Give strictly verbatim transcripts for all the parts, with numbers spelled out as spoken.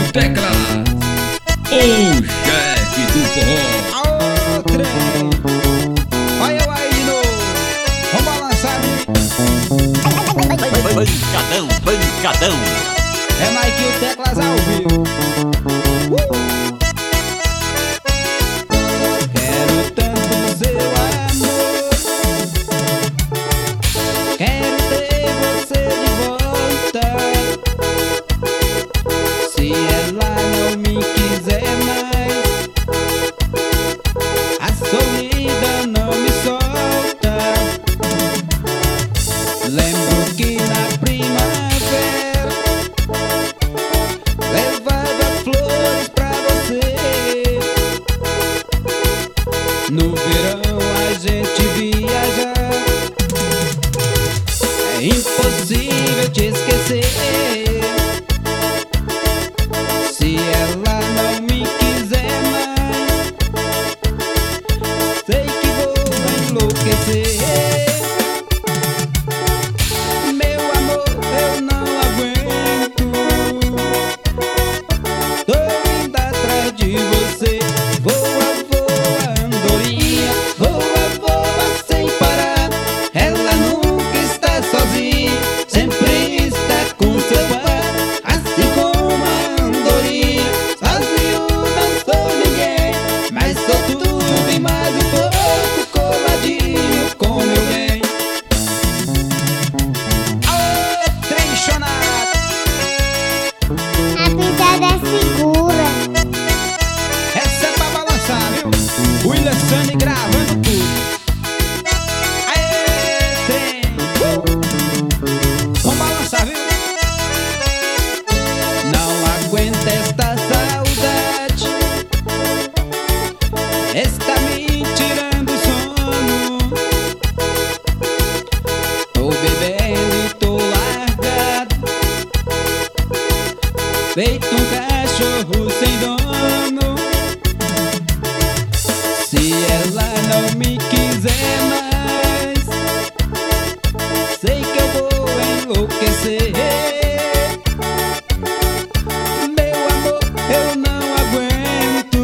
Teclas, o chefe do forró. Aô, trem! Olha eu aí de novo. Vamos balançar. Pancadão, pancadão. É Mike e o Teclas ao vivo. Uh! Quero tanto seu amor, quero ter você de volta. Se ela não me quiser mais, a solidão não me solta. Lembro que na primavera levava flores pra você. No verão a gente viaja, é impossível te esquecer. Se ela não me quiser mais, sei que vou enlouquecer. Meu amor, eu não aguento, tô indo atrás de você. Voa, voa, andorinha, voa, voa sem parar. Ela nunca está sozinha, sempre está com seu par. Assim como a andorinha, sozinho não sou ninguém, mas sou tudo e mais um pouco, coladinho com meu bem. Aô, trenchonado! A pisada é segura. Essa é pra balançar, viu? William Sunny gravando tudo. Aê, trem! Uh! Vamos balançar, viu? Não aguento esta saudade, está me tirando o sono. Tô bebendo e tô largado, feito um cachorro sem dono. Se ela não me quiser mais, sei que eu vou enlouquecer. Meu amor, eu não aguento,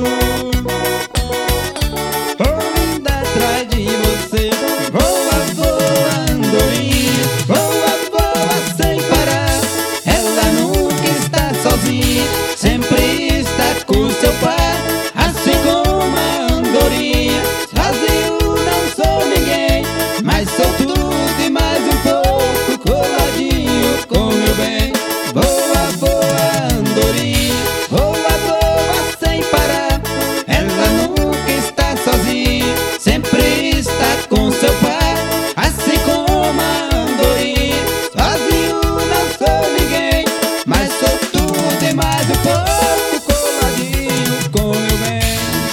tô indo atrás de você. Voa, voa, andorinha, voa, voa sem parar. Ela nunca está sozinha, sempre está com seu par. Assim como a andorinha, sozinho não sou ninguém, mas sou tudo e mais um pouco, coladinho com meu bem. Voa, voa, andorinha, voa, voa sem parar. Ela nunca está sozinha, sempre está com seu par. Assim como a andorinha, sozinho não sou ninguém, mas sou tudo e mais um pouco, coladinho com meu bem.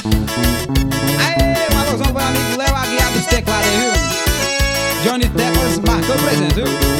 Aê, uma alusão para o amigo Léo Aguiar dos teclados, viu? Johnny Teclas marcou presente, viu?